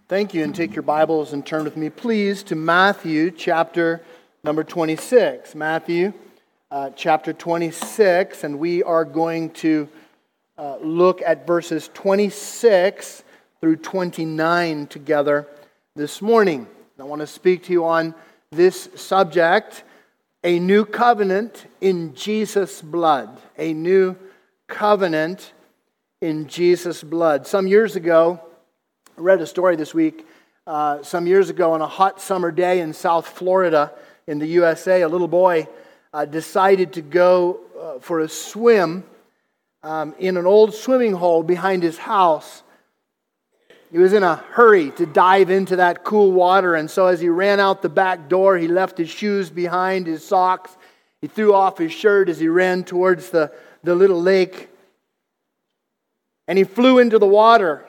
Thank you, and take your Bibles and turn with me, please, to Matthew chapter number 26. Matthew chapter 26, and we are going to look at verses 26 through 29 together this morning. I want to speak to you on this subject, a new covenant in Jesus' blood. A new covenant in Jesus' blood. Some years ago, I read a story this week. Some years ago, on a hot summer day in South Florida in the USA, a little boy decided to go for a swim in an old swimming hole behind his house. He was in a hurry to dive into that cool water, and so as he ran out the back door, he left his shoes behind, his socks. He threw off his shirt as he ran towards the little lake, and he flew into the water,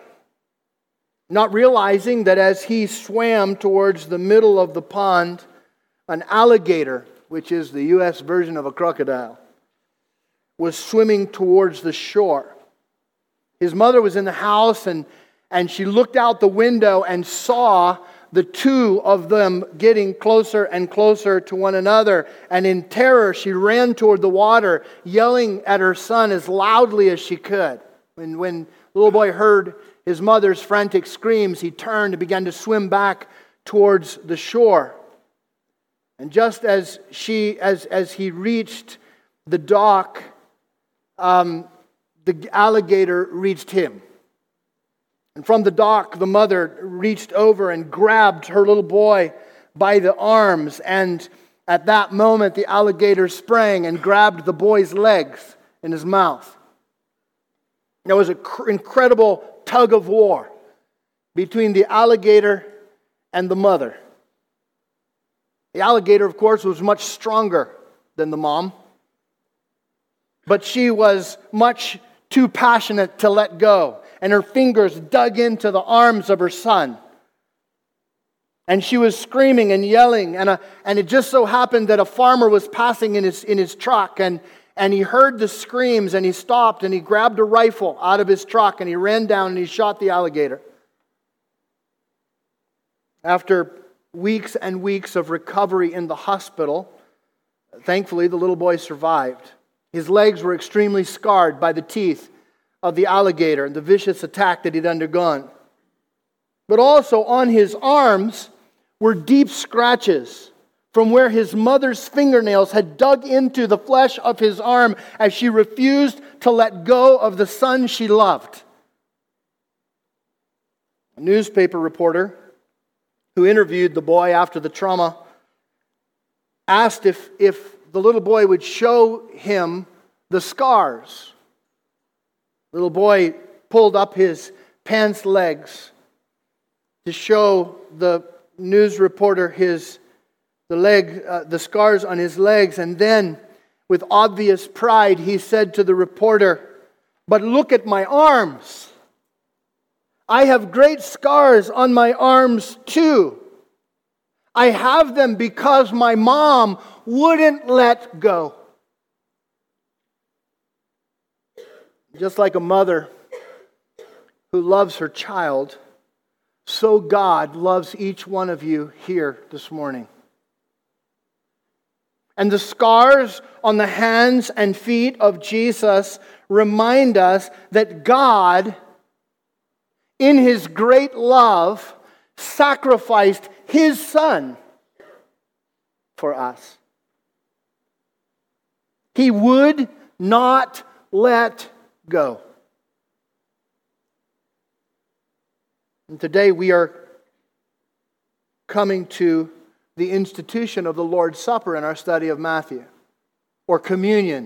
not realizing that as he swam towards the middle of the pond, an alligator, which is the U.S. version of a crocodile, was swimming towards the shore. His mother was in the house, and she looked out the window and saw the two of them getting closer and closer to one another. And in terror, she ran toward the water, yelling at her son as loudly as she could. When the little boy heard his mother's frantic screams, he turned and began to swim back towards the shore. And just as he reached the dock, the alligator reached him. And from the dock, the mother reached over and grabbed her little boy by the arms. And at that moment, the alligator sprang and grabbed the boy's legs in his mouth. There was an incredible tug of war between the alligator and the mother. The alligator, of course, was much stronger than the mom, but she was much too passionate to let go, and her fingers dug into the arms of her son. And she was screaming and yelling, and it just so happened that a farmer was passing in his truck, and he heard the screams, and he stopped, and he grabbed a rifle out of his truck, and he ran down and he shot the alligator. After weeks and weeks of recovery in the hospital, thankfully the little boy survived. His legs were extremely scarred by the teeth of the alligator and the vicious attack that he'd undergone. But also on his arms were deep scratches from where his mother's fingernails had dug into the flesh of his arm as she refused to let go of the son she loved. A newspaper reporter who interviewed the boy after the trauma asked if the little boy would show him the scars. The little boy pulled up his pants legs to show the news reporter the scars on his legs, and then, with obvious pride, he said to the reporter, "But look at my arms. I have great scars on my arms too. I have them because my mom wouldn't let go." Just like a mother who loves her child, so God loves each one of you here this morning. And the scars on the hands and feet of Jesus remind us that God, in His great love, sacrificed His Son for us. He would not let go. And today we are coming to the institution of the Lord's Supper in our study of Matthew, or communion.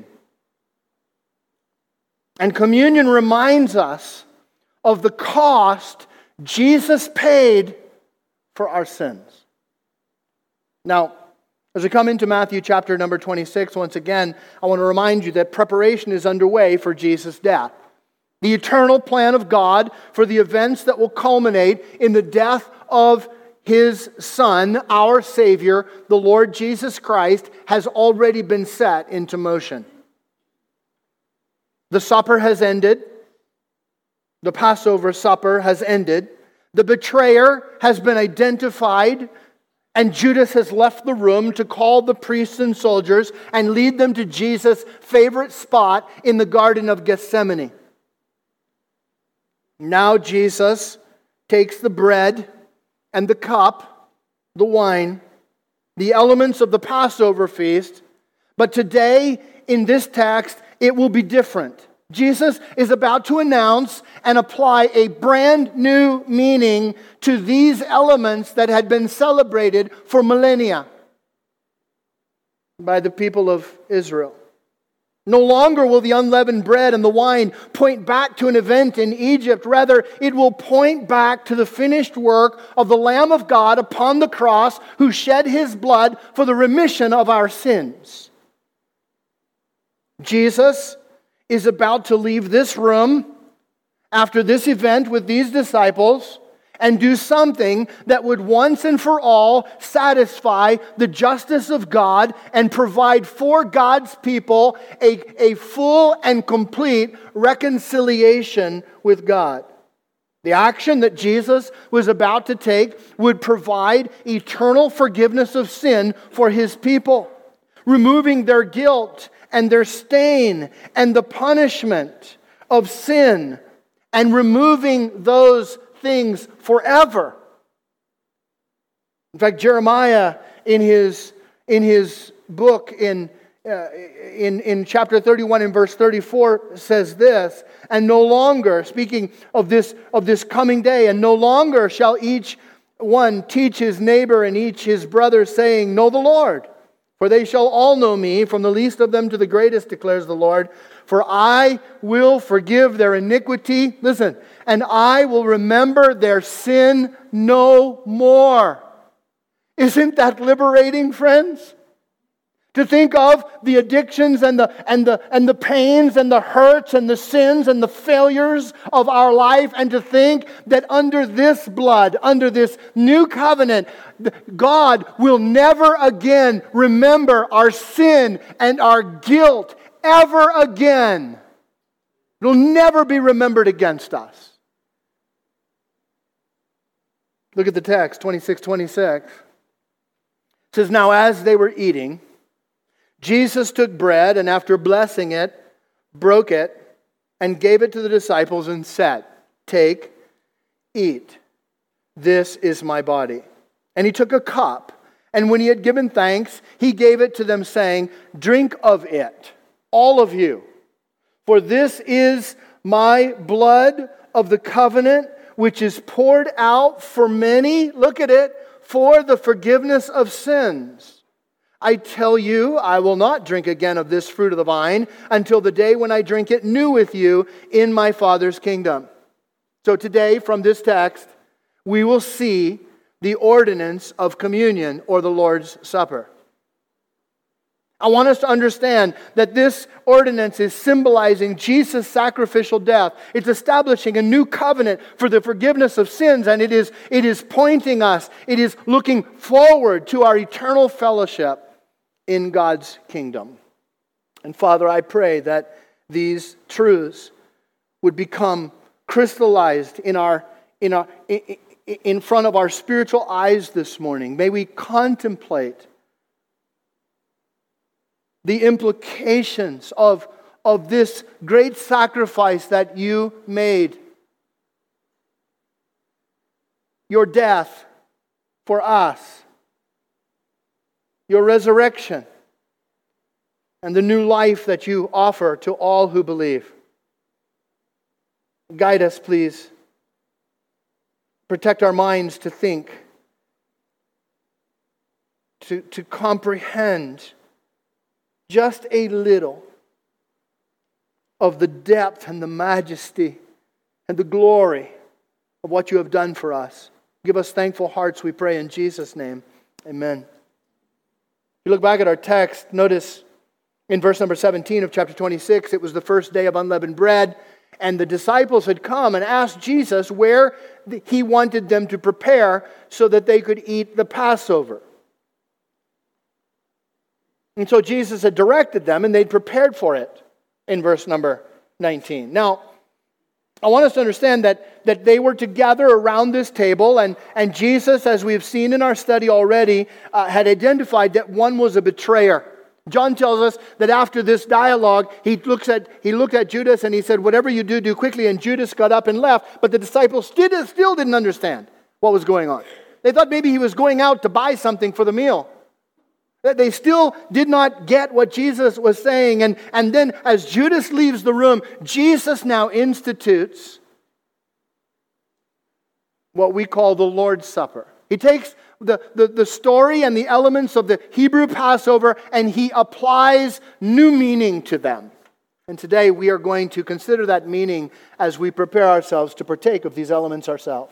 And communion reminds us of the cost Jesus paid for our sins. Now, as we come into Matthew chapter number 26, once again, I want to remind you that preparation is underway for Jesus' death. The eternal plan of God for the events that will culminate in the death of His Son, our Savior, the Lord Jesus Christ, has already been set into motion. The supper has ended. The Passover supper has ended. The betrayer has been identified, and Judas has left the room to call the priests and soldiers and lead them to Jesus' favorite spot in the Garden of Gethsemane. Now Jesus takes the bread and the cup, the wine, the elements of the Passover feast, but today in this text it will be different. Jesus is about to announce and apply a brand new meaning to these elements that had been celebrated for millennia by the people of Israel. No longer will the unleavened bread and the wine point back to an event in Egypt. Rather, it will point back to the finished work of the Lamb of God upon the cross, who shed His blood for the remission of our sins. Jesus is about to leave this room after this event with these disciples and do something that would once and for all satisfy the justice of God and provide for God's people a full and complete reconciliation with God. The action that Jesus was about to take would provide eternal forgiveness of sin for His people, removing their guilt and their stain and the punishment of sin, and removing those things forever. In fact, Jeremiah in his book in chapter 31 and verse 34 says this, and no longer, speaking of this coming day, and no longer shall each one teach his neighbor and each his brother, saying, know the Lord. For they shall all know me, from the least of them to the greatest, declares the Lord. For I will forgive their iniquity, listen, and I will remember their sin no more. Isn't that liberating, friends? To think of the addictions and the pains and the hurts and the sins and the failures of our life, and to think that under this blood, under this new covenant, God will never again remember our sin and our guilt ever again. It will never be remembered against us. Look at the text, 26:26. It says, now as they were eating, Jesus took bread, and after blessing it, broke it, and gave it to the disciples and said, take, eat. This is my body. And He took a cup, and when He had given thanks, He gave it to them, saying, drink of it, all of you. For this is my blood of the covenant, which is poured out for many, look at it, for the forgiveness of sins. I tell you, I will not drink again of this fruit of the vine until the day when I drink it new with you in my Father's kingdom. So today, from this text, we will see the ordinance of communion, or the Lord's Supper. I want us to understand that this ordinance is symbolizing Jesus' sacrificial death. It's establishing a new covenant for the forgiveness of sins, and it is pointing us, it is looking forward to our eternal fellowship in God's kingdom. And Father, I pray that these truths would become crystallized in front of our spiritual eyes this morning. May we contemplate the implications of this great sacrifice that you made. Your death for us. Your resurrection. And the new life that you offer to all who believe. Guide us, please. Protect our minds to think, to comprehend just a little of the depth and the majesty and the glory of what you have done for us. Give us thankful hearts, we pray in Jesus' name. Amen. If you look back at our text, notice in verse number 17 of chapter 26, it was the first day of unleavened bread, and the disciples had come and asked Jesus where He wanted them to prepare so that they could eat the Passover. And so Jesus had directed them, and they'd prepared for it in verse number 19. Now, I want us to understand that they were to gather around this table, and Jesus, as we've seen in our study already, had identified that one was a betrayer. John tells us that after this dialogue, he looked at Judas and he said, "Whatever you do, do quickly." And Judas got up and left, but the disciples still didn't understand what was going on. They thought maybe he was going out to buy something for the meal. That they still did not get what Jesus was saying. And then as Judas leaves the room, Jesus now institutes what we call the Lord's Supper. He takes the story and the elements of the Hebrew Passover and he applies new meaning to them. And today we are going to consider that meaning as we prepare ourselves to partake of these elements ourselves.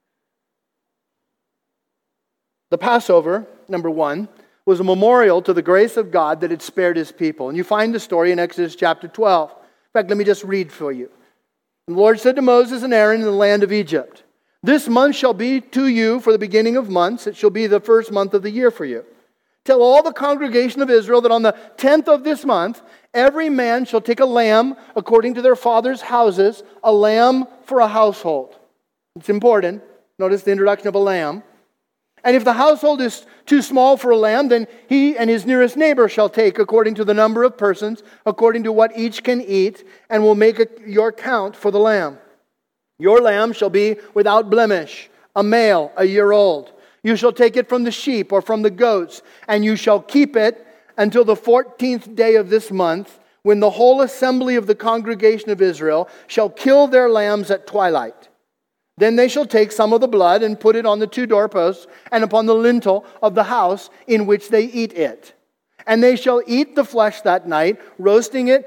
The Passover, number one, was a memorial to the grace of God that had spared His people. And you find the story in Exodus chapter 12. In fact, let me just read for you. The Lord said to Moses and Aaron in the land of Egypt, "This month shall be to you for the beginning of months. It shall be the first month of the year for you. Tell all the congregation of Israel that on the 10th of this month, every man shall take a lamb according to their father's houses, a lamb for a household." It's important. Notice the introduction of a lamb. "And if the household is too small for a lamb, then he and his nearest neighbor shall take according to the number of persons, according to what each can eat, and will make your count for the lamb. Your lamb shall be without blemish, a male, a year old. You shall take it from the sheep or from the goats, and you shall keep it until the 14th day of this month, when the whole assembly of the congregation of Israel shall kill their lambs at twilight. Then they shall take some of the blood and put it on the 2 doorposts and upon the lintel of the house in which they eat it. And they shall eat the flesh that night, roasting it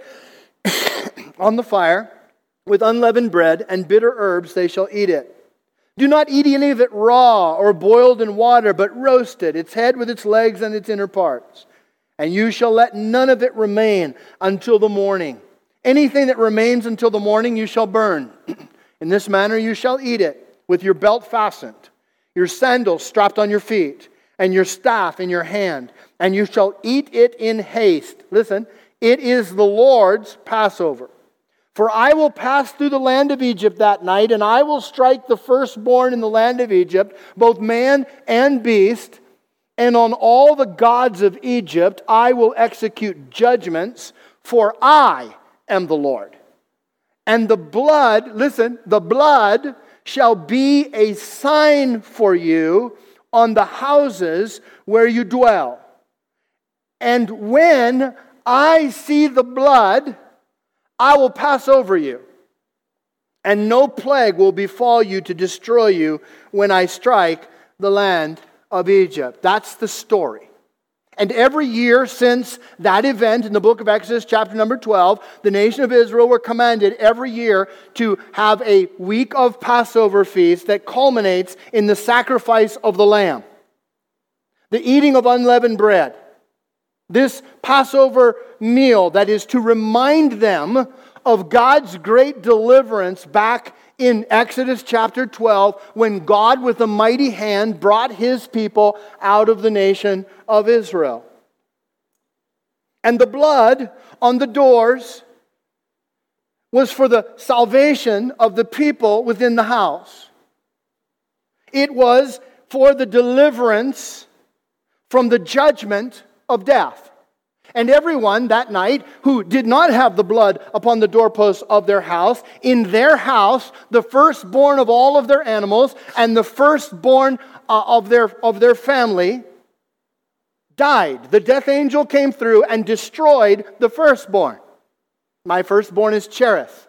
on the fire with unleavened bread and bitter herbs they shall eat it. Do not eat any of it raw or boiled in water, but roasted, its head with its legs and its inner parts. And you shall let none of it remain until the morning. Anything that remains until the morning you shall burn. In this manner you shall eat it, with your belt fastened, your sandals strapped on your feet, and your staff in your hand. And you shall eat it in haste." Listen, "it is the Lord's Passover. For I will pass through the land of Egypt that night, and I will strike the firstborn in the land of Egypt, both man and beast. And on all the gods of Egypt I will execute judgments, for I am the Lord. And the blood," listen, "the blood shall be a sign for you on the houses where you dwell. And when I see the blood, I will pass over you. And no plague will befall you to destroy you when I strike the land of Egypt." That's the story. And every year since that event in the book of Exodus chapter number 12, the nation of Israel were commanded every year to have a week of Passover feast that culminates in the sacrifice of the lamb, the eating of unleavened bread. This Passover meal that is to remind them of God's great deliverance back in Exodus chapter 12, when God with a mighty hand brought His people out of the nation of Israel. And the blood on the doors was for the salvation of the people within the house. It was for the deliverance from the judgment of death. And everyone that night who did not have the blood upon the doorposts of their house, in their house, the firstborn of all of their animals and the firstborn of their family died. The death angel came through and destroyed the firstborn. My firstborn is Cherith.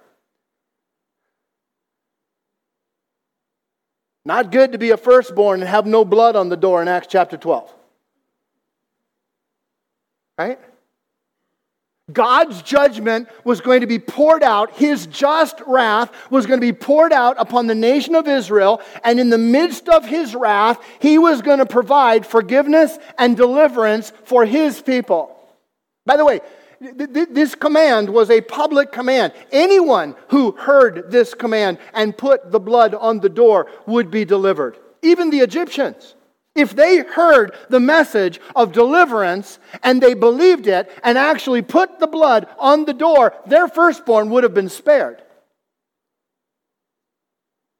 Not good to be a firstborn and have no blood on the door in Acts chapter 12. Right? God's judgment was going to be poured out. His just wrath was going to be poured out upon the nation of Israel. And in the midst of His wrath, He was going to provide forgiveness and deliverance for His people. By the way, this command was a public command. Anyone who heard this command and put the blood on the door would be delivered. Even the Egyptians. If they heard the message of deliverance and they believed it and actually put the blood on the door, their firstborn would have been spared.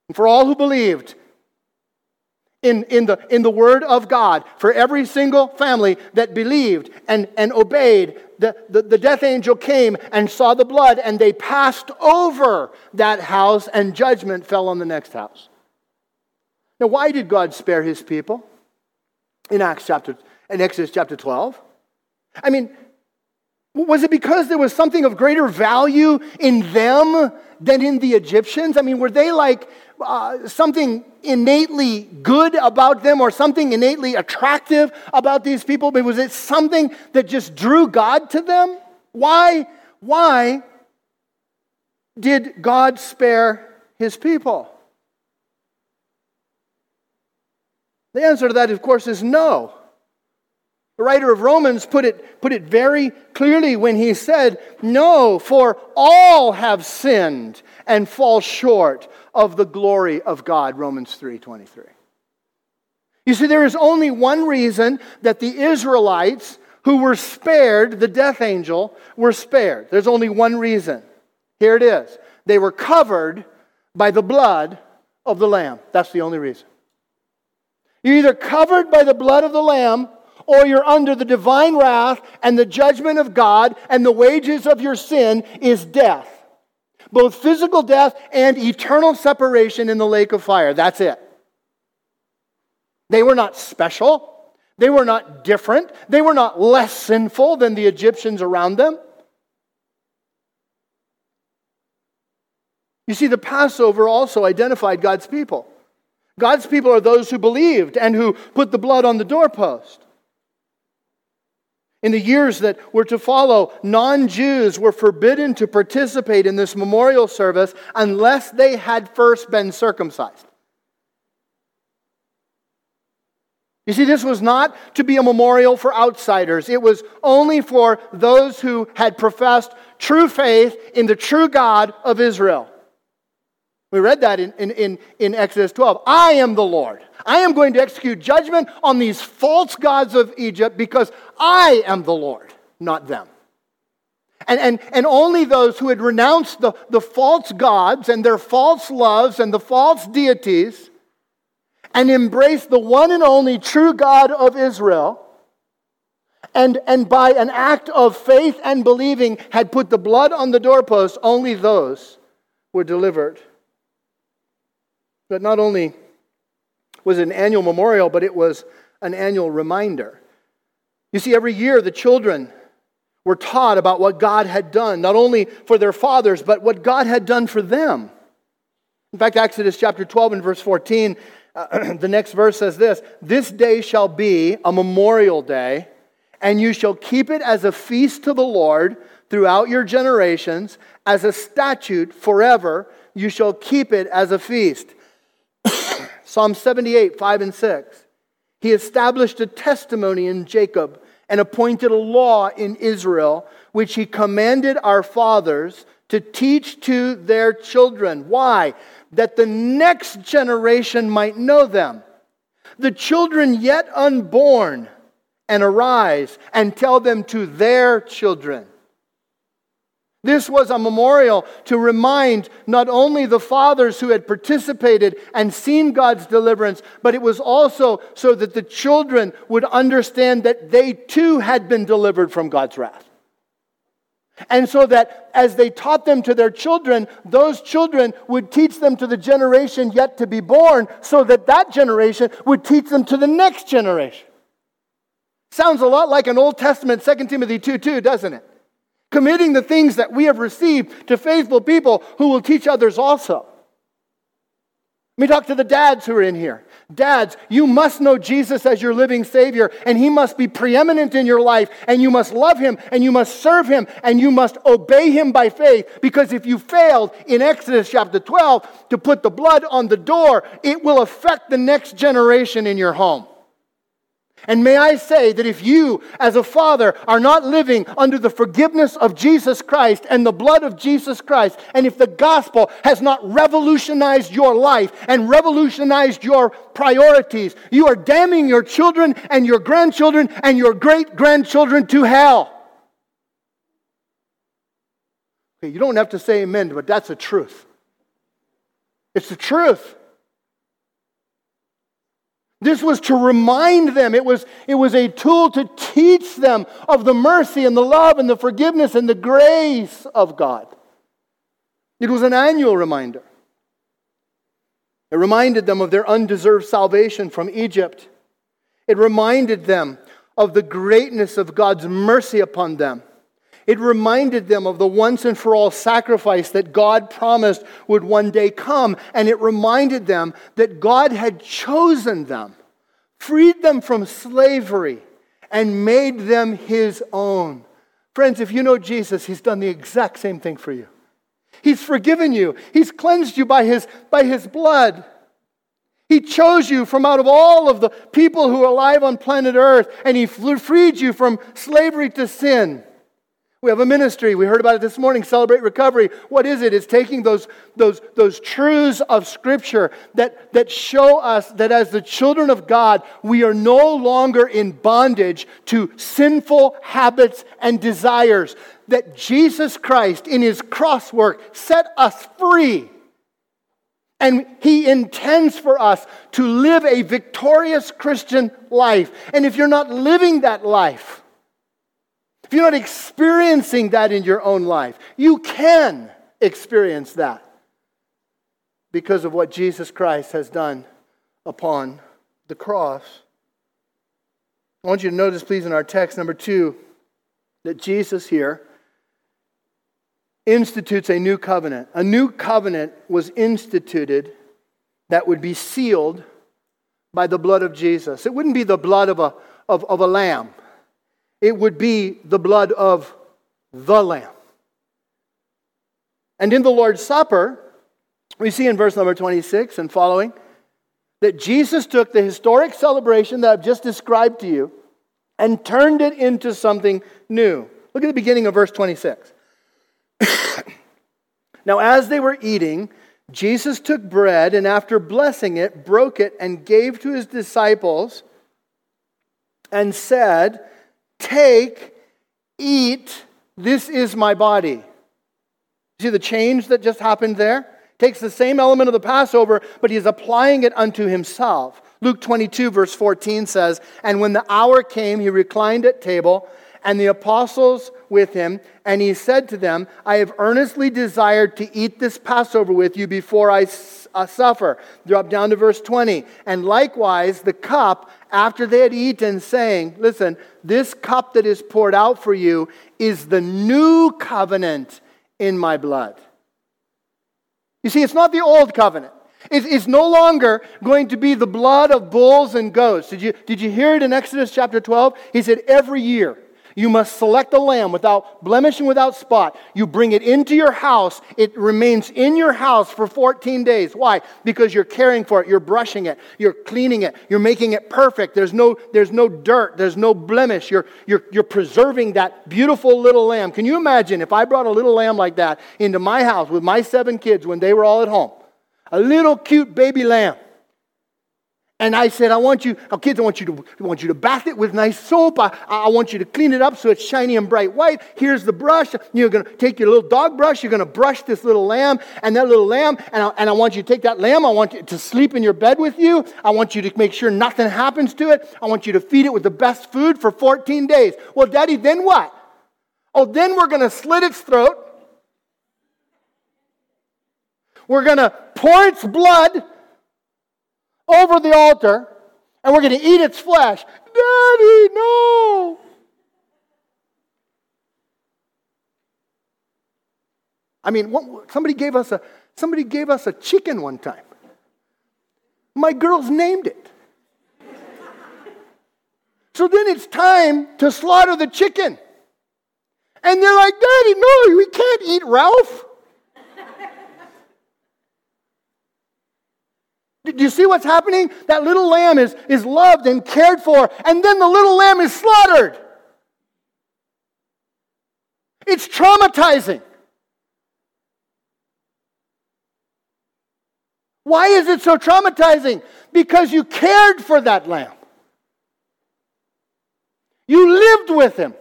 And for all who believed in the word of God, for every single family that believed and obeyed, the death angel came and saw the blood, and they passed over that house, and judgment fell on the next house. Now, why did God spare his people in Exodus chapter 12? I mean, was it because there was something of greater value in them than in the Egyptians? I mean, were they like something innately good about them or something innately attractive about these people? But was it something that just drew God to them? Why did God spare his people? The answer to that, of course, is no. The writer of Romans put it very clearly when he said, "No, for all have sinned and fall short of the glory of God," Romans 3:23. You see, there is only one reason that the Israelites who were spared, the death angel, were spared. There's only one reason. Here it is. They were covered by the blood of the Lamb. That's the only reason. You're either covered by the blood of the Lamb, or you're under the divine wrath and the judgment of God, and the wages of your sin is death. Both physical death and eternal separation in the lake of fire. That's it. They were not special. They were not different. They were not less sinful than the Egyptians around them. You see, the Passover also identified God's people. God's people are those who believed and who put the blood on the doorpost. In the years that were to follow, non-Jews were forbidden to participate in this memorial service unless they had first been circumcised. You see, this was not to be a memorial for outsiders. It was only for those who had professed true faith in the true God of Israel. We read that in Exodus 12. I am the Lord. I am going to execute judgment on these false gods of Egypt because I am the Lord, not them. And only those who had renounced the false gods and their false loves and the false deities and embraced the one and only true God of Israel, and by an act of faith and believing had put the blood on the doorpost, only those were delivered. But not only was it an annual memorial, but it was an annual reminder. You see, every year the children were taught about what God had done, not only for their fathers, but what God had done for them. In fact, Exodus chapter 12 and verse 14, the next verse says this: "This day shall be a memorial day, and you shall keep it as a feast to the Lord throughout your generations, as a statute forever. You shall keep it as a feast." Psalm 78, 5 and 6. He established a testimony in Jacob and appointed a law in Israel, which he commanded our fathers to teach to their children. Why? That the next generation might know them, the children yet unborn, and arise and tell them to their children. This was a memorial to remind not only the fathers who had participated and seen God's deliverance, but it was also so that the children would understand that they too had been delivered from God's wrath. And so that as they taught them to their children, those children would teach them to the generation yet to be born, so that that generation would teach them to the next generation. Sounds a lot like an Old Testament 2 Timothy 2:2, doesn't it? Committing the things that we have received to faithful people who will teach others also. Let me talk to the dads who are in here. Dads, you must know Jesus as your living Savior, and He must be preeminent in your life, and you must love Him, and you must serve Him, and you must obey Him by faith, because if you failed in Exodus chapter 12 to put the blood on the door, it will affect the next generation in your home. And may I say that if you, as a father, are not living under the forgiveness of Jesus Christ and the blood of Jesus Christ, and if the gospel has not revolutionized your life and revolutionized your priorities, you are damning your children and your grandchildren and your great-grandchildren to hell. Okay, you don't have to say amen, but that's the truth. It's the truth. This was to remind them. It was a tool to teach them of the mercy and the love and the forgiveness and the grace of God. It was an annual reminder. It reminded them of their undeserved salvation from Egypt. It reminded them of the greatness of God's mercy upon them. It reminded them of the once and for all sacrifice that God promised would one day come. And it reminded them that God had chosen them, freed them from slavery, and made them His own. Friends, if you know Jesus, He's done the exact same thing for you. He's forgiven you. He's cleansed you by His blood. He chose you from out of all of the people who are alive on planet Earth, and He freed you from slavery to sin. We have a ministry. We heard about it this morning, Celebrate Recovery. What is it? It's taking those truths of Scripture that show us that as the children of God, we are no longer in bondage to sinful habits and desires. That Jesus Christ, in His cross work, set us free. And He intends for us to live a victorious Christian life. And if you're not living that life, if you're not experiencing that in your own life, you can experience that because of what Jesus Christ has done upon the cross. I want you to notice, please, in our text, number 2, that Jesus here institutes a new covenant. A new covenant was instituted that would be sealed by the blood of Jesus. It wouldn't be the blood of a lamb. It would be the blood of the Lamb. And in the Lord's Supper, we see in verse number 26 and following, that Jesus took the historic celebration that I've just described to you and turned it into something new. Look at the beginning of verse 26. Now, as they were eating, Jesus took bread and after blessing it, broke it and gave to His disciples and said, "Take, eat, this is my body." See the change that just happened there? Takes the same element of the Passover, but He is applying it unto Himself. Luke 22 verse 14 says, "And when the hour came, He reclined at table, and the apostles with Him, and He said to them, I have earnestly desired to eat this Passover with you before I suffer." Drop down to verse 20. "And likewise the cup after they had eaten, saying," listen, "this cup that is poured out for you is the new covenant in my blood." You see, it's not the old covenant. It's no longer going to be the blood of bulls and goats. Did you hear it in Exodus chapter 12? He said every year, you must select a lamb without blemish and without spot. You bring it into your house. It remains in your house for 14 days. Why? Because you're caring for it. You're brushing it. You're cleaning it. You're making it perfect. There's no dirt. There's no blemish. You're preserving that beautiful little lamb. Can you imagine if I brought a little lamb like that into my house with my 7 kids when they were all at home? A little cute baby lamb. And I said, kids, I want you to bath it with nice soap. I want you to clean it up so it's shiny and bright white. Here's the brush. You're going to take your little dog brush. You're going to brush this little lamb and that little lamb. And I want you to take that lamb. I want you to sleep in your bed with you. I want you to make sure nothing happens to it. I want you to feed it with the best food for 14 days. Well, Daddy, then what? Oh, then we're going to slit its throat. We're going to pour its blood over the altar, and we're going to eat its flesh. Daddy, no! I mean, somebody gave us a chicken one time. My girls named it. So then it's time to slaughter the chicken. And they're like, "Daddy, no, we can't eat Ralph." Do you see what's happening? That little lamb is loved and cared for, and then the little lamb is slaughtered. It's traumatizing. Why is it so traumatizing? Because you cared for that lamb. You lived with him.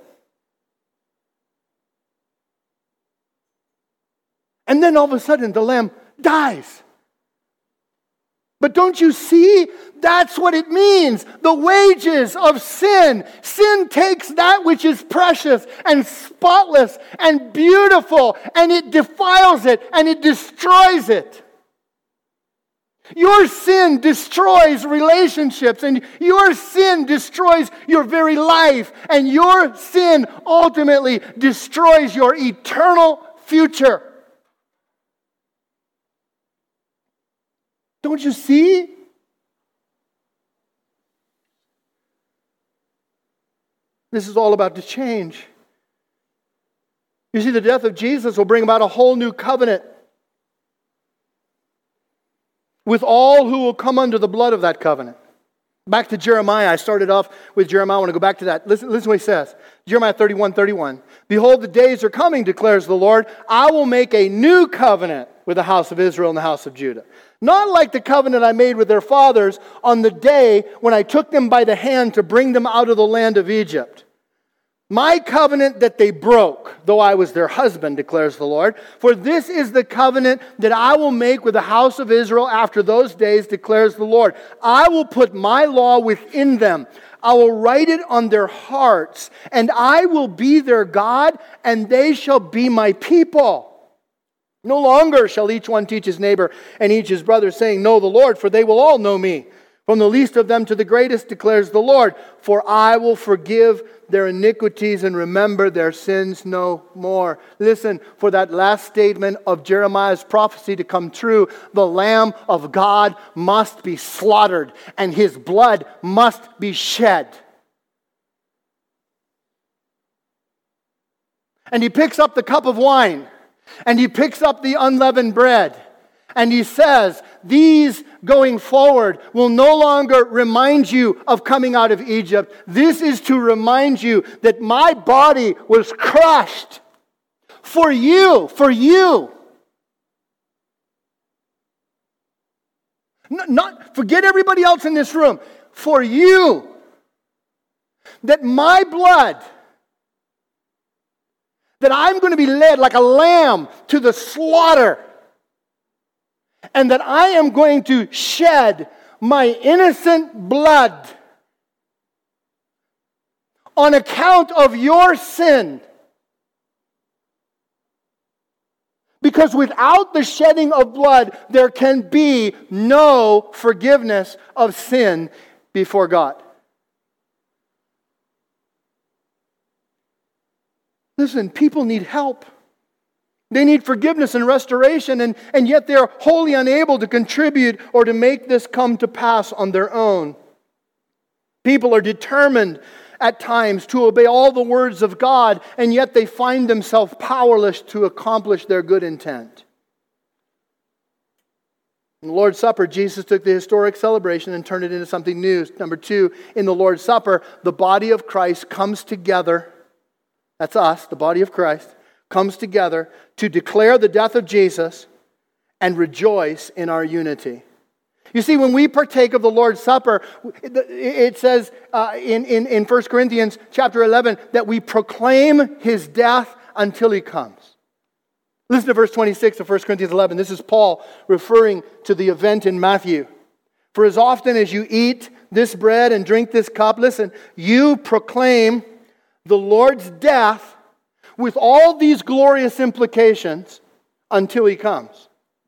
And then all of a sudden the lamb dies. But don't you see? That's what it means. The wages of sin. Sin takes that which is precious and spotless and beautiful, and it defiles it and it destroys it. Your sin destroys relationships, and your sin destroys your very life, and your sin ultimately destroys your eternal future. Don't you see? This is all about to change. You see, the death of Jesus will bring about a whole new covenant with all who will come under the blood of that covenant. Back to Jeremiah. I started off with Jeremiah. I want to go back to that. Listen what he says. Jeremiah 31:31. Behold, the days are coming, declares the Lord. I will make a new covenant with the house of Israel and the house of Judah. Not like the covenant I made with their fathers on the day when I took them by the hand to bring them out of the land of Egypt. My covenant that they broke, though I was their husband, declares the Lord. For this is the covenant that I will make with the house of Israel after those days, declares the Lord. I will put my law within them. I will write it on their hearts, and I will be their God, and they shall be my people. No longer shall each one teach his neighbor and each his brother, saying, Know the Lord, for they will all know me. From the least of them to the greatest, declares the Lord. For I will forgive their iniquities and remember their sins no more. Listen, for that last statement of Jeremiah's prophecy to come true, the Lamb of God must be slaughtered and His blood must be shed. And He picks up the cup of wine. And He picks up the unleavened bread. And He says, these going forward will no longer remind you of coming out of Egypt. This is to remind you that my body was crushed for you, Not forget everybody else in this room. For you. That my blood, that I'm going to be led like a lamb to the slaughter. And that I am going to shed my innocent blood on account of your sin. Because without the shedding of blood, there can be no forgiveness of sin before God. Listen, people need help. They need forgiveness and restoration, and yet they are wholly unable to contribute or to make this come to pass on their own. People are determined at times to obey all the words of God, and yet they find themselves powerless to accomplish their good intent. In the Lord's Supper, Jesus took the historic celebration and turned it into something new. Number 2, in the Lord's Supper, the body of Christ comes together. That's us, the body of Christ, comes together to declare the death of Jesus and rejoice in our unity. You see, when we partake of the Lord's Supper, it says in 1 Corinthians chapter 11 that we proclaim His death until He comes. Listen to verse 26 of 1 Corinthians 11. This is Paul referring to the event in Matthew. For as often as you eat this bread and drink this cup, listen, you proclaim the Lord's death with all these glorious implications until He comes.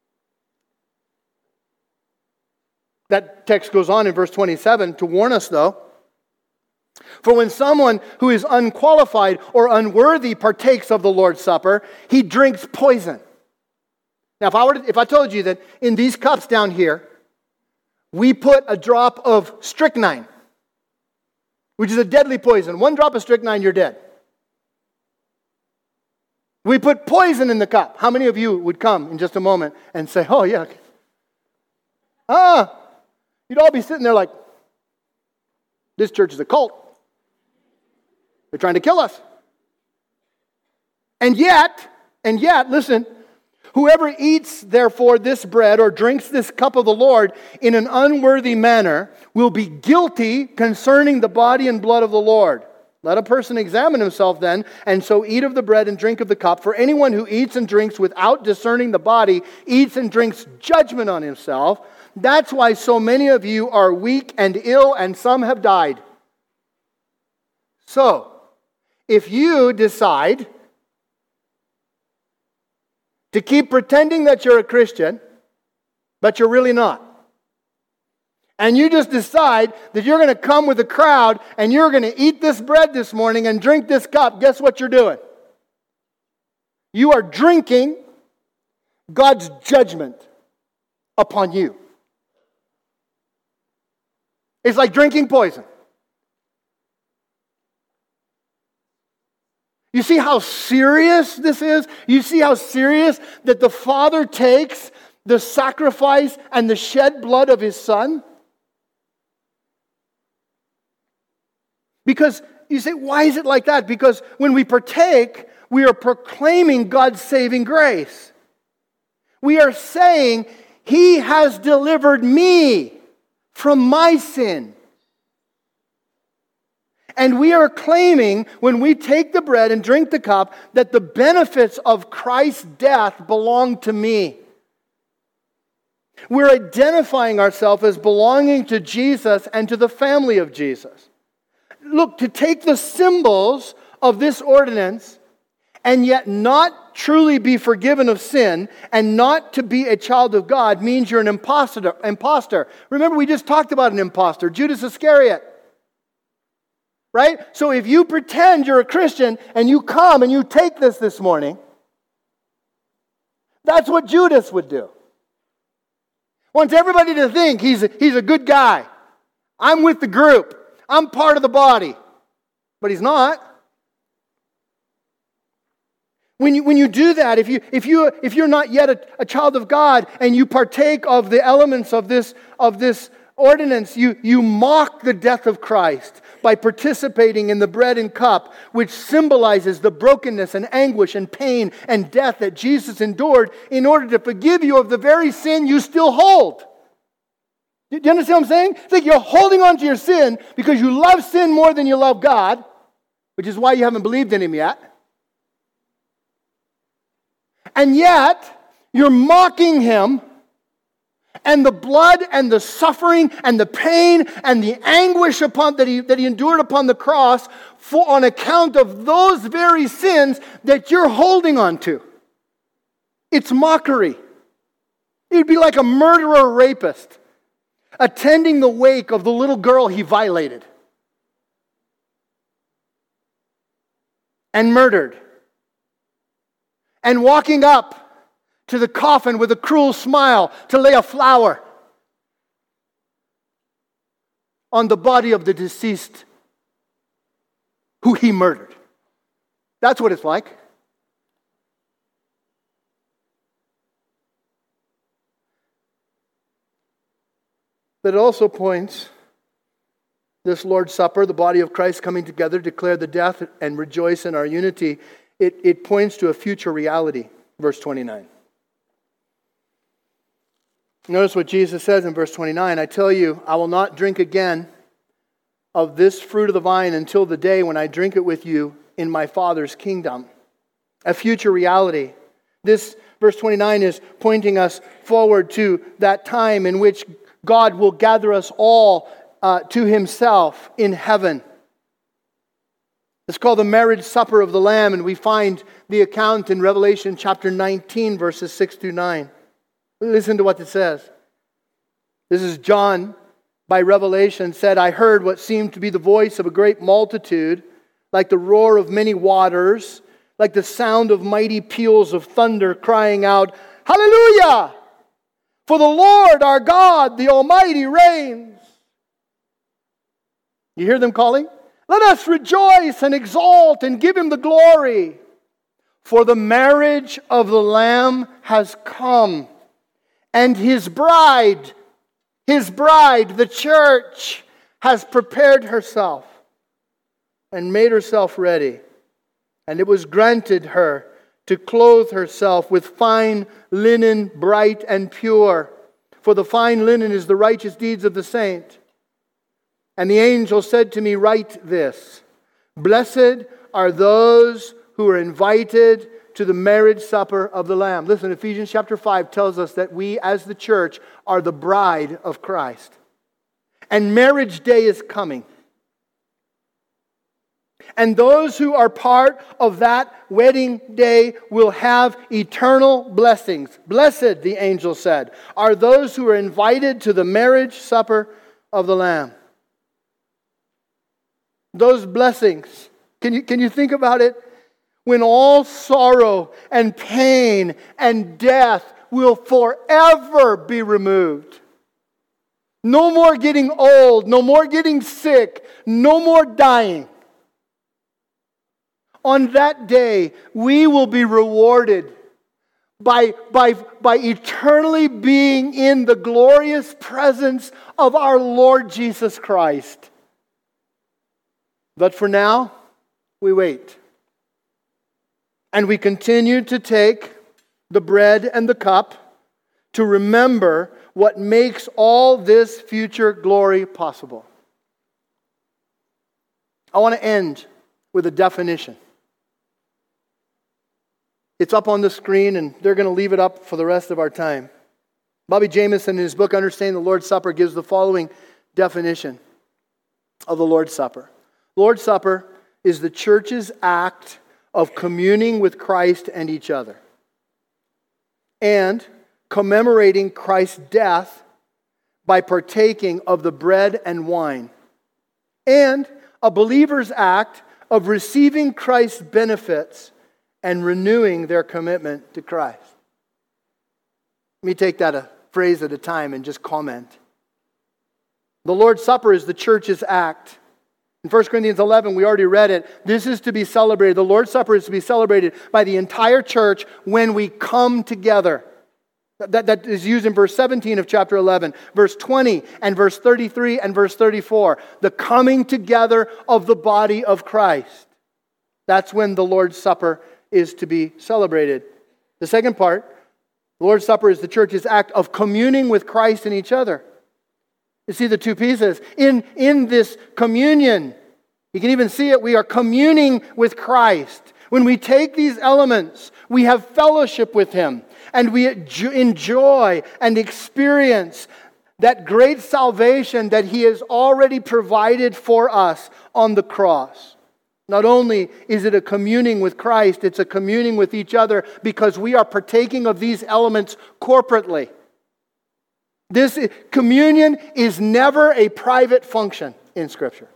That text goes on in verse 27 to warn us, though. For when someone who is unqualified or unworthy partakes of the Lord's Supper, he drinks poison. Now, if I told you that in these cups down here, we put a drop of strychnine, which is a deadly poison. One drop of strychnine, you're dead. We put poison in the cup. How many of you would come in just a moment and say, oh, yeah. You'd all be sitting there like, this church is a cult. They're trying to kill us. And yet, listen, whoever eats, therefore, this bread or drinks this cup of the Lord in an unworthy manner will be guilty concerning the body and blood of the Lord. Let a person examine himself then, and so eat of the bread and drink of the cup. For anyone who eats and drinks without discerning the body eats and drinks judgment on himself. That's why so many of you are weak and ill, and some have died. So, if you decide to keep pretending that you're a Christian, but you're really not, and you just decide that you're going to come with the crowd and you're going to eat this bread this morning and drink this cup, guess what you're doing? You are drinking God's judgment upon you. It's like drinking poison. You see how serious this is? You see how serious that the Father takes the sacrifice and the shed blood of His Son? Because you say, why is it like that? Because when we partake, we are proclaiming God's saving grace. We are saying, He has delivered me from my sin. And we are claiming, when we take the bread and drink the cup, that the benefits of Christ's death belong to me. We're identifying ourselves as belonging to Jesus and to the family of Jesus. Look, to take the symbols of this ordinance and yet not truly be forgiven of sin and not to be a child of God means you're an imposter. Remember, we just talked about an imposter, Judas Iscariot. Right? So if you pretend you're a Christian and you come and you take this morning, that's what Judas would do. Wants everybody to think he's a good guy. I'm with the group. I'm part of the body. But he's not. When you do that, if you're not yet a child of God and you partake of the elements of this ordinance, you mock the death of Christ by participating in the bread and cup, which symbolizes the brokenness and anguish and pain and death that Jesus endured in order to forgive you of the very sin you still hold. Do you understand what I'm saying? It's like you're holding on to your sin because you love sin more than you love God, which is why you haven't believed in Him yet. And yet, you're mocking Him, and the blood and the suffering and the pain and the anguish that he endured upon the cross on account of those very sins that you're holding on to. It's mockery. It'd be like a murderer rapist attending the wake of the little girl he violated and murdered, and walking up to the coffin with a cruel smile to lay a flower on the body of the deceased who he murdered. That's what it's like. But it also points, this Lord's Supper, the body of Christ coming together, declare the death and rejoice in our unity. It points to a future reality. Verse 29. Notice what Jesus says in verse 29. I tell you, I will not drink again of this fruit of the vine until the day when I drink it with you in my Father's kingdom. A future reality. This verse 29 is pointing us forward to that time in which God will gather us all to Himself in heaven. It's called the marriage supper of the Lamb, and we find the account in Revelation chapter 19, verses 6 through 9. Listen to what it says. This is John, by revelation, said, I heard what seemed to be the voice of a great multitude, like the roar of many waters, like the sound of mighty peals of thunder, crying out, Hallelujah! For the Lord our God, the Almighty, reigns. You hear them calling? Let us rejoice and exalt and give Him the glory. For the marriage of the Lamb has come, and His bride, the church, has prepared herself and made herself ready. And it was granted her to clothe herself with fine linen, bright and pure. For the fine linen is the righteous deeds of the saint. And the angel said to me, write this, Blessed are those who are invited to the marriage supper of the Lamb. Listen, Ephesians chapter 5 tells us that we as the church are the bride of Christ. And marriage day is coming. And those who are part of that wedding day will have eternal blessings. Blessed, the angel said, are those who are invited to the marriage supper of the Lamb. Those blessings, can you think about it? When all sorrow and pain and death will forever be removed. No more getting old, no more getting sick, no more dying. On that day, we will be rewarded by eternally being in the glorious presence of our Lord Jesus Christ. But for now, we wait. And we continue to take the bread and the cup to remember what makes all this future glory possible. I want to end with a definition. It's up on the screen, and they're going to leave it up for the rest of our time. Bobby Jamieson, in his book, Understanding the Lord's Supper, gives the following definition of the Lord's Supper. Lord's Supper is the church's act of communing with Christ and each other, and commemorating Christ's death by partaking of the bread and wine, and a believer's act of receiving Christ's benefits and renewing their commitment to Christ. Let me take that a phrase at a time and just comment. The Lord's Supper is the church's act. In 1 Corinthians 11, we already read it. This is to be celebrated. The Lord's Supper is to be celebrated by the entire church when we come together. That is used in verse 17 of chapter 11, verse 20 and verse 33 and verse 34. The coming together of the body of Christ. That's when the Lord's Supper is to be celebrated. The second part, the Lord's Supper is the church's act of communing with Christ and each other. You see the two pieces. In this communion, you can even see it, we are communing with Christ. When we take these elements, we have fellowship with Him, and we enjoy and experience that great salvation that He has already provided for us on the cross. Not only is it a communing with Christ, it's a communing with each other because we are partaking of these elements corporately. This communion is never a private function in Scripture.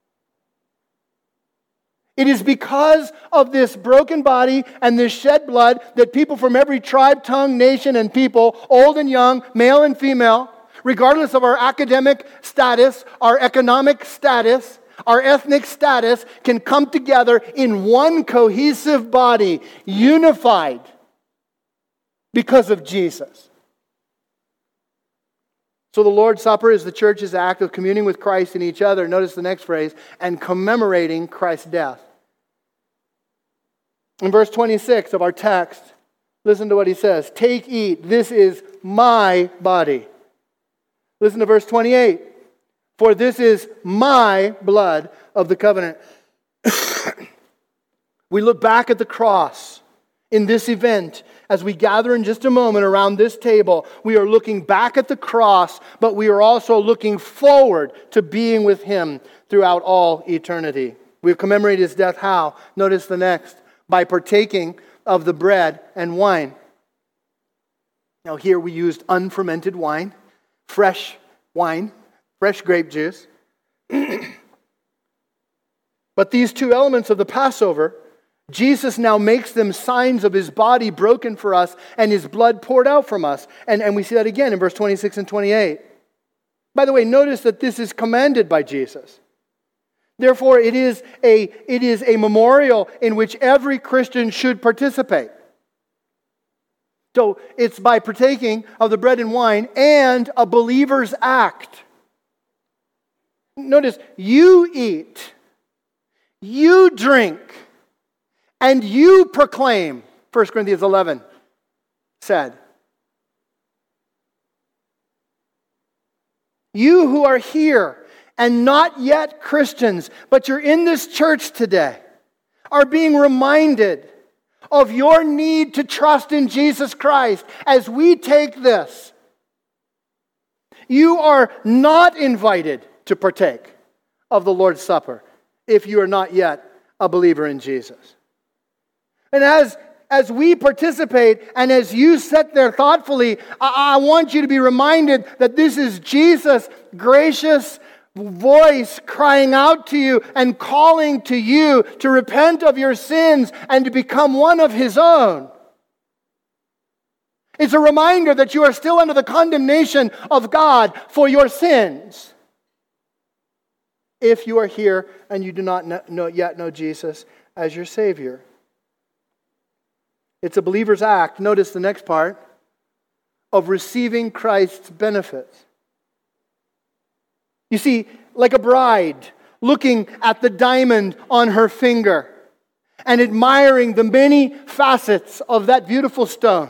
It is because of this broken body and this shed blood that people from every tribe, tongue, nation, and people, old and young, male and female, regardless of our academic status, our economic status, our ethnic status, can come together in one cohesive body, unified because of Jesus. So the Lord's Supper is the church's act of communing with Christ and each other. Notice the next phrase, and commemorating Christ's death. In verse 26 of our text, listen to what he says. Take, eat, this is my body. Listen to verse 28. For this is my blood of the covenant. We look back at the cross in this event. As we gather in just a moment around this table, we are looking back at the cross, but we are also looking forward to being with Him throughout all eternity. We've commemorated His death how? Notice the next. By partaking of the bread and wine. Now here we used unfermented wine, fresh grape juice. But these two elements of the Passover, Jesus now makes them signs of His body broken for us and His blood poured out from us. And we see that again in verse 26 and 28. By the way, notice that this is commanded by Jesus. Therefore, it is a memorial in which every Christian should participate. So it's by partaking of the bread and wine and a believer's act. Notice, you eat, you drink, and you proclaim, 1 Corinthians 11 said. You who are here and not yet Christians, but you're in this church today, are being reminded of your need to trust in Jesus Christ, as we take this, you are not invited to partake of the Lord's Supper if you are not yet a believer in Jesus. And as we participate and as you sit there thoughtfully, I want you to be reminded that this is Jesus' gracious voice crying out to you and calling to you to repent of your sins and to become one of His own. It's a reminder that you are still under the condemnation of God for your sins. If you are here and you do not yet know Jesus as your Savior. It's a believer's act, notice the next part, of receiving Christ's benefits. You see, like a bride looking at the diamond on her finger and admiring the many facets of that beautiful stone,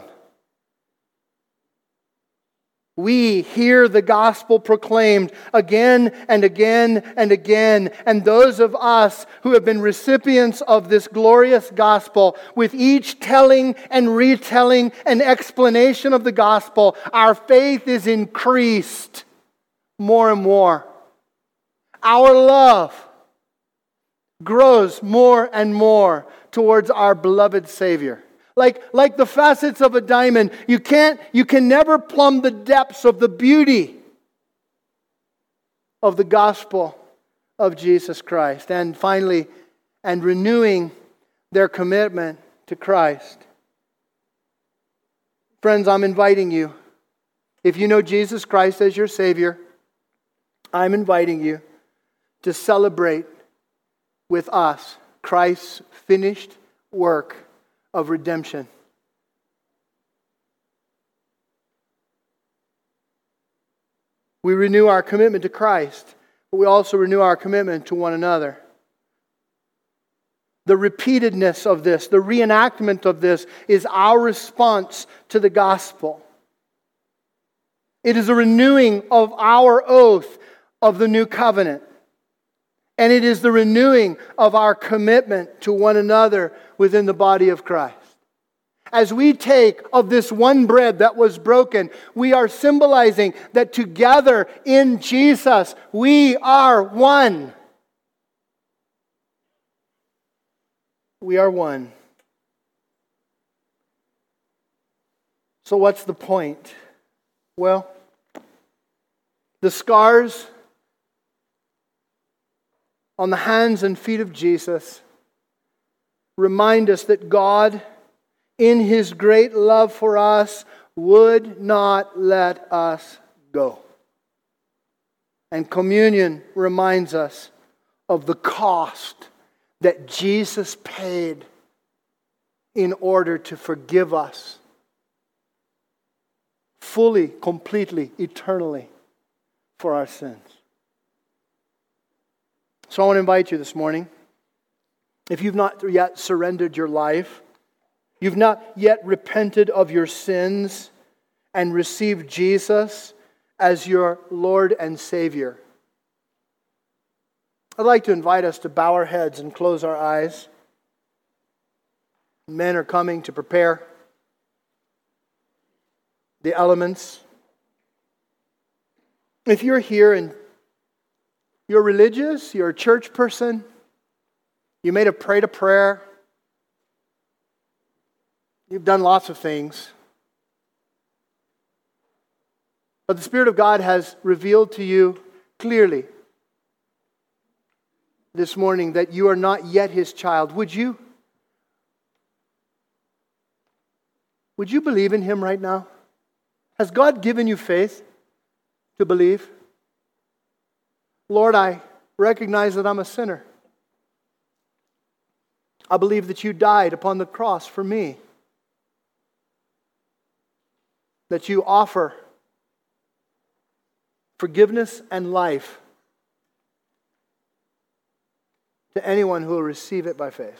we hear the gospel proclaimed again and again and again. And those of us who have been recipients of this glorious gospel, with each telling and retelling and explanation of the gospel, our faith is increased more and more. Our love grows more and more towards our beloved Savior. Like the facets of a diamond, you can never plumb the depths of the beauty of the gospel of Jesus Christ. And finally, and renewing their commitment to Christ. Friends, I'm inviting you, if you know Jesus Christ as your Savior, I'm inviting you to celebrate with us Christ's finished work of redemption. We renew our commitment to Christ, but we also renew our commitment to one another. The repeatedness of this, the reenactment of this, is our response to the gospel. It is a renewing of our oath of the new covenant. And it is the renewing of our commitment to one another within the body of Christ. As we take of this one bread that was broken, we are symbolizing that together in Jesus, we are one. We are one. So what's the point? Well, the scars on the hands and feet of Jesus remind us that God, in His great love for us, would not let us go. And communion reminds us of the cost that Jesus paid in order to forgive us fully, completely, eternally for our sins. So I want to invite you this morning, if you've not yet surrendered your life, you've not yet repented of your sins and received Jesus as your Lord and Savior, I'd like to invite us to bow our heads and close our eyes. Men are coming to prepare the elements. If you're here and you're religious, you're a church person, you may have prayed a prayer, you've done lots of things, but the Spirit of God has revealed to you clearly this morning that you are not yet His child. Would you believe in Him right now? Has God given you faith to believe? Lord, I recognize that I'm a sinner. I believe that you died upon the cross for me. That you offer forgiveness and life to anyone who will receive it by faith.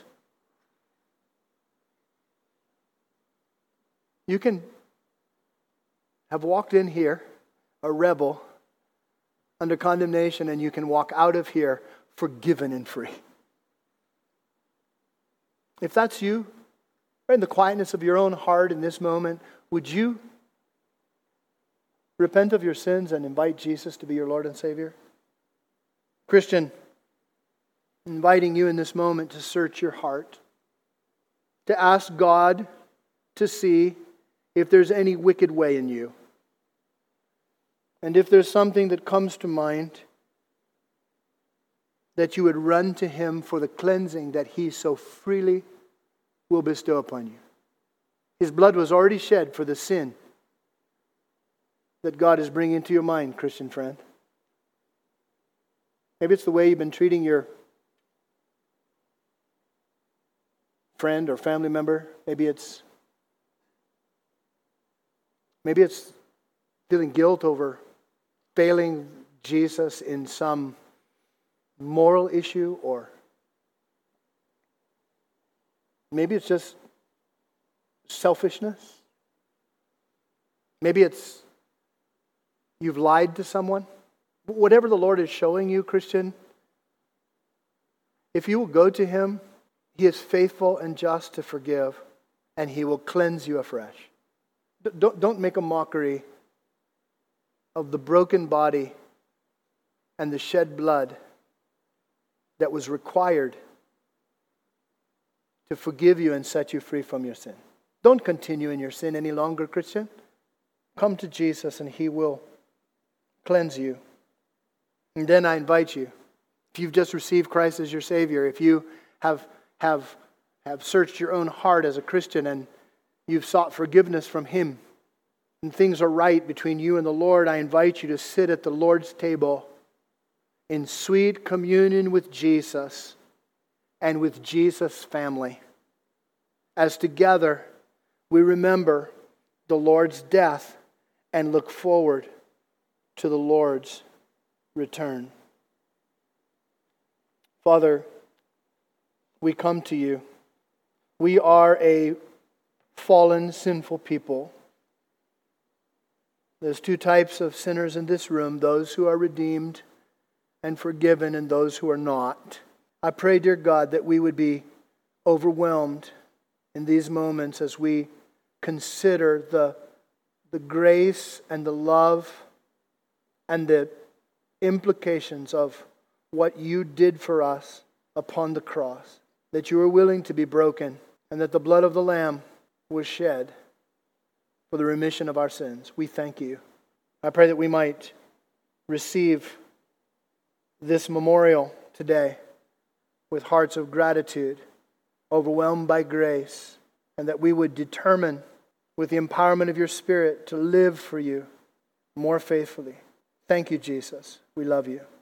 You can have walked in here a rebel under condemnation, and you can walk out of here forgiven and free. If that's you, in the quietness of your own heart in this moment, would you repent of your sins and invite Jesus to be your Lord and Savior? Christian, inviting you in this moment to search your heart, to ask God to see if there's any wicked way in you. And if there's something that comes to mind, that you would run to Him for the cleansing that He so freely will bestow upon you. His blood was already shed for the sin that God is bringing to your mind, Christian friend. Maybe it's the way you've been treating your friend or family member. Maybe it's feeling guilt over failing Jesus in some moral issue, or maybe it's just selfishness. Maybe it's you've lied to someone. Whatever the Lord is showing you, Christian, if you will go to Him, He is faithful and just to forgive, and He will cleanse you afresh. Don't make a mockery of the broken body and the shed blood that was required to forgive you and set you free from your sin. Don't continue in your sin any longer, Christian. Come to Jesus and He will cleanse you. And then I invite you, if you've just received Christ as your Savior, if you have searched your own heart as a Christian and you've sought forgiveness from Him, and things are right between you and the Lord, I invite you to sit at the Lord's table in sweet communion with Jesus and with Jesus' family, as together we remember the Lord's death and look forward to the Lord's return. Father, we come to you. We are a fallen, sinful people. There's two types of sinners in this room, those who are redeemed and forgiven and those who are not. I pray, dear God, that we would be overwhelmed in these moments as we consider the grace and the love and the implications of what you did for us upon the cross. That you were willing to be broken and that the blood of the Lamb was shed for the remission of our sins. We thank you. I pray that we might receive this memorial today with hearts of gratitude, overwhelmed by grace, and that we would determine with the empowerment of your Spirit to live for you more faithfully. Thank you, Jesus. We love you.